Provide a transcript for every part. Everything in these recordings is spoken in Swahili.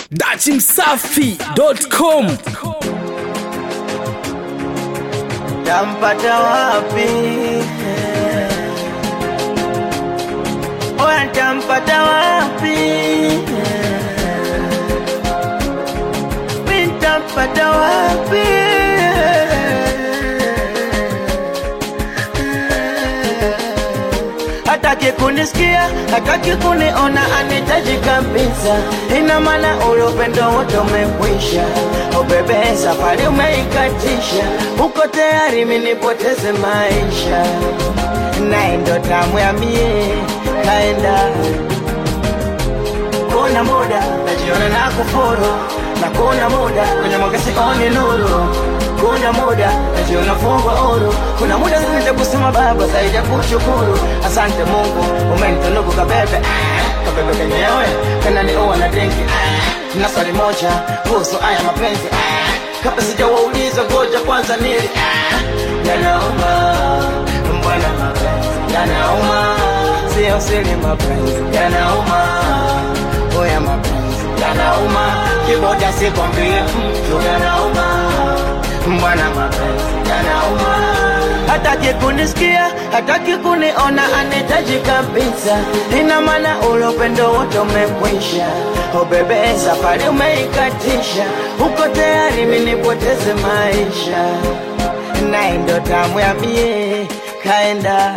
dachimsafi.com. Tampata wapi? Oya tampata wapi? Mimi tampata wapi? Hataki kunisikia, hataki kuniona, anihitaji kabisa. Ina maana ule upendo wote umekwisha. Oh bebe, safari umeikatisha. Uko tayari mimi nipoteze maisha? Naye ndo tamu ya mie kaenda. Kuna muda najiona na kufuru, na kuna muda kwenye mwanga sioni nuru. Kuna muda najiona fungwa huru, kuna muda zaidi kusema baba zaidi ya kushukuru. Asante Mungu umenitunuku kabebe, kabebe kenyewe kana ni uwa na dengi. Na swali moja kuhusu haya mapenzi, kabla sijawauliza ngoja kwanza nili. Yanauma mbona mapenzi yanauma, sio siri mapenzi yanauma. Oya mapenzi yanauma, kiboda sikwambie mtu yanauma. Mbwana mapenzi yanauma. Hataki kunisikia, hataki kuniona, anihitaji kabisa. Ina maana ule upendo wote umekwisha. Oh bebe, safari umeikatisha. Uko tayari mimi nipoteze maisha? Naye ndo tamu ya mie kaenda.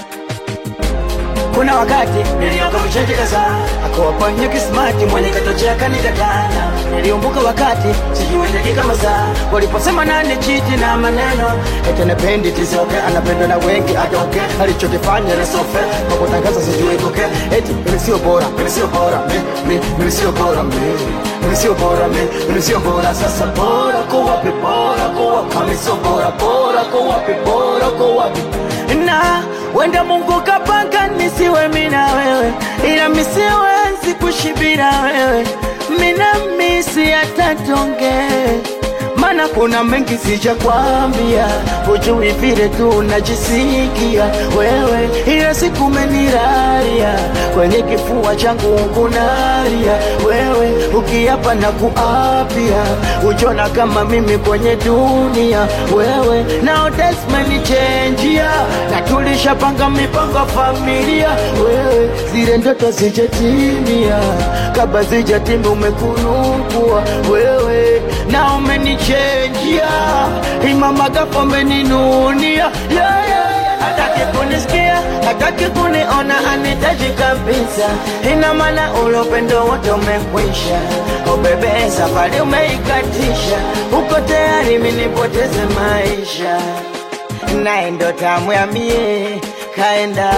Kuna wakati nilioka mcheche kaza, akawaponye kismati mwenye katochea kanikatana. Niliumbuka wakati sijuendeki kama saa, waliposema nani chiti na maneno. Ete nependi tisoke, anapendo na wengi adoke. Alichokifanya na sofe, kwa kutangaza sijui koke. Eti mimi sio bora, mimi sio bora, mimi sio bora, mimi sio bora, mimi sio bora. Sasa bora kwa wapi, bora kwa wapi? Kama sio bora, bora kwa wapi, bora kwa wapi? Na wenda Mungu kapanga nisiwe mimi na wewe, ila mimi siwezi kushibira wewe. Mimi na misi atatonge, maana kuna mengi sijakwambia. Hujui vile tu unajisikia wewe, ila siku umeniraria kwenye kifua changu kunaria. Wewe ukiapa na kuapia, ujona kama mimi kwenye dunia. Wewe nao desmeni chenjia, na tulishapanga mipango familia. Wewe zile ndoto zijatimia, kabla zijatimia umekunukua. Wewe na umenichenjia, imama gapo umeninunia. Hataki kunisikia, hataki kuniona, anihitaji kabisa. Ina maana ule upendo wote umekwisha. Oh bebe, safari umeikatisha. Uko tayari mimi nipoteze maisha? Naye ndo tamu ya mie kaenda.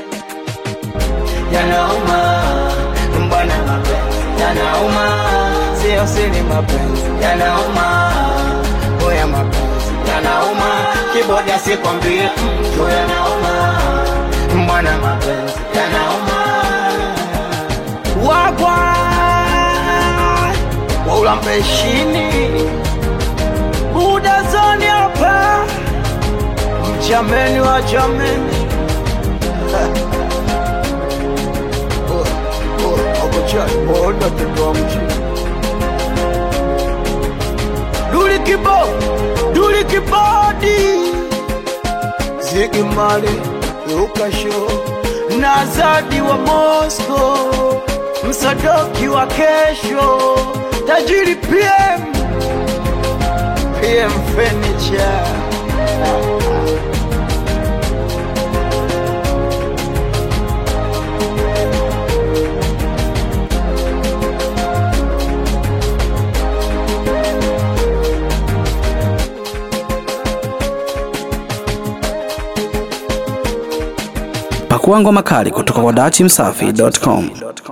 Yanauma mbona mapenzi yanauma, sio siri mapenzi yanauma. Oya mapenzi yanauma, kiboda sikwambie mtu yanauma. Mbona mapenzi yanauma. Wagwa waula mpeshini udazoni hapa, mjameni wa jameni. Oda tutoa mjini Duli kibodi Ziggy Marley Ukasho Nazadi wa Moscow, Msadoki wa kesho, Tajiri PM Furniture. Pakua ngoma kali kutoka kwa dachimsafi.com.